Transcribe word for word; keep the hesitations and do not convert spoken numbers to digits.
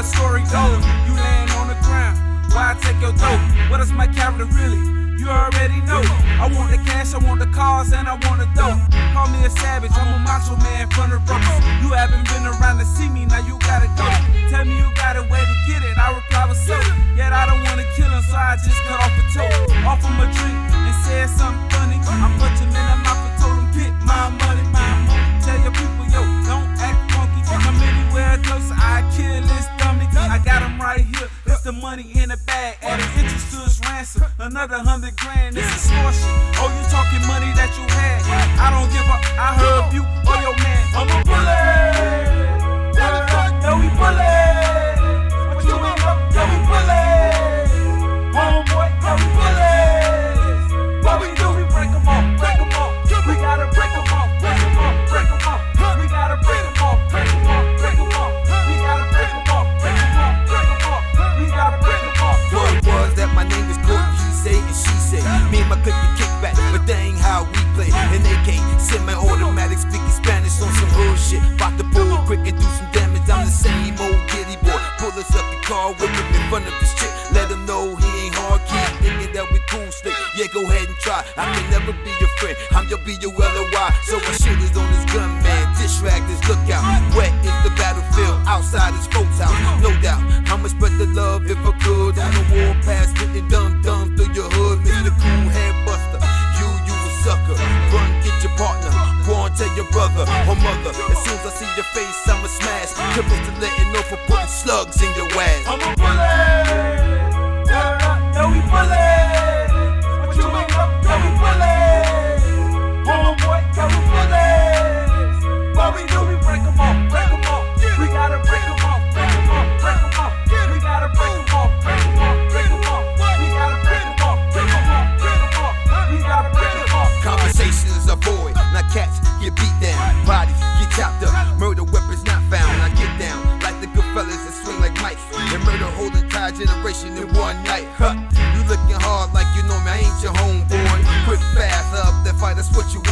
the story goes. You laying on the ground, why I take your dough? What is my character really? You already know. I want the cash, I want the cars, and I want the dough. Call me a savage, I'm a macho man from the ropes. You haven't been around to see me, now you gotta go. Tell me you got a way to get it, I reply with so. Yet I don't wanna kill him, so I just cut off a toe. Off him a drink and said something funny. I punched him in the mouth and told him, get my money, my money. Tell your people, yo, don't act funky. Come anywhere closer, I kill his stomach. I got him right here, it's the money in the bag. Adding interest to his ransom, another hundred grand, it's extortion. Oh, you talking money that you had? I don't give up, I heard you or your man. I'm a bullet, yeah, we bullet. What you mean, yeah, we bullet. Homeboy, yeah, we bullet. What we do, we break them off, break them off. We gotta break them off, break them off, break them off. We gotta break them off, break them off, break them off. We gotta break them off, break them off, break them off. We gotta break them off. Word was that my name was Courtney, he say and she say. Me and my clique kick back, but that ain't how we play. And A K semi-automatic, speaking Spanish on some hood shit. Bout to pull quick and do some damage. I'm the same old giddy boy. Pull us up the car, whip him in front of this chick. Let him know he ain't hard key, thinking that we cool slick. Yeah, go ahead and try. I can never be your friend. I'm your B U L O Y. So my shit is on his gun, man. Dish rag this lookout. Wet is the battlefield, outside his folks' house. No doubt, I'ma spread the love if I could. On the warpath, spitting dumb dumb through your hood. Mister Cool Head Buster, you, you a sucker. Run, get your partner. Go on, tell your brother or mother. As soon as I see your face, I'ma smash. Triple to letting know for putting slugs in your ass. I'm a bullet, yeah, yeah, we bullet. What you mean, yeah, we bullet. Homeboy, yeah, we bullet. What we do, we break them off, break them off. We gotta break them off, break them off, break them off. We gotta break them off, break them off, break them off. We gotta break them off, break them off, break them off. We gotta break them off. Conversations avoid, not cats get beat down, bodies get chopped up, murder weapons not found. I get down like the good fellas that swing like mice, and murder whole entire generation in one night. Huh? You looking hard like you know me, I ain't your homeboy. Quick, fast, up that fight, that's what you want.